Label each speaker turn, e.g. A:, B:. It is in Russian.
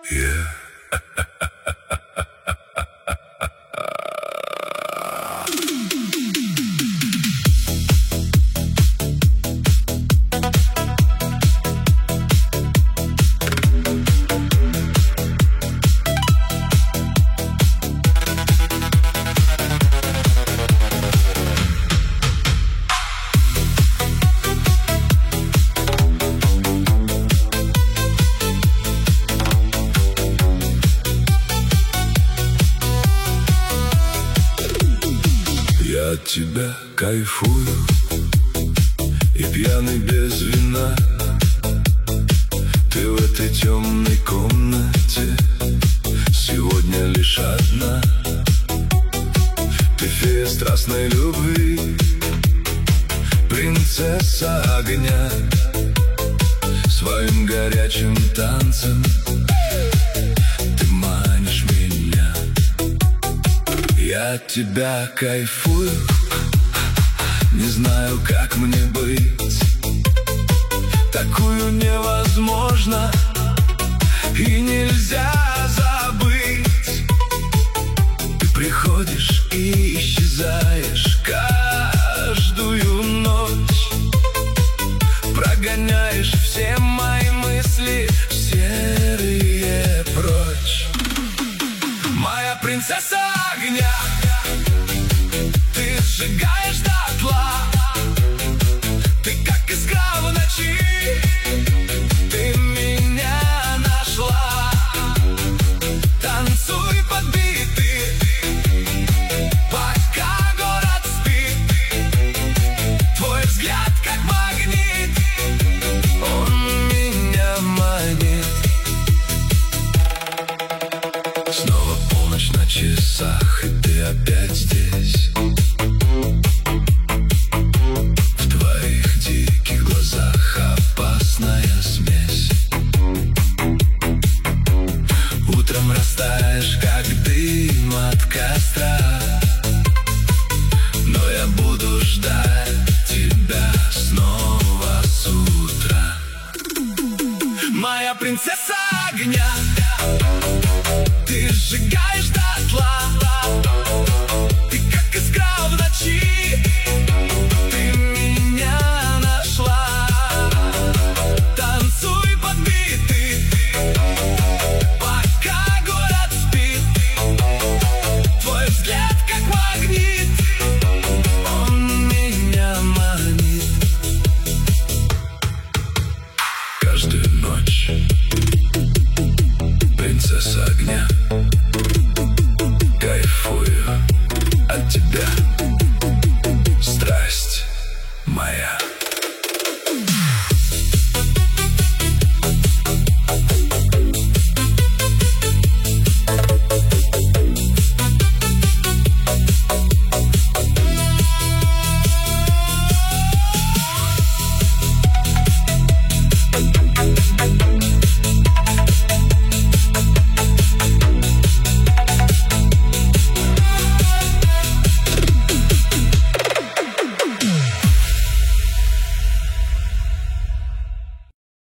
A: Yeah. Я от тебя кайфую и пьяный без вина. Ты в этой темной комнате сегодня лишь одна. Ты фея страстной любви, принцесса огня. Своим горячим танцем ты манишь меня. Я от тебя кайфую, не знаю, как мне быть. Такую невозможно и нельзя забыть. Ты приходишь и исчезаешь каждую ночь. Прогоняешь все мои мысли в серые прочь. Моя принцесса огня, ты сжигаешь дотла. Ты как искра в ночи, ты меня нашла. Танцуй подбитый, пока город спит. Твой взгляд как магнит, он меня манит. Снова полночь на часах, и ты опять здесь. В твоих диких глазах опасная смесь. Утром растаешь, как дым от костра, но я буду ждать тебя снова с утра. Моя принцесса огня, ты сжигаешь дотла. Ты как искра в ночи, ты меня нашла. Танцуй подбитый, пока город спит. Твой взгляд как магнит, он меня манит. Каждую ночь принцесса огня.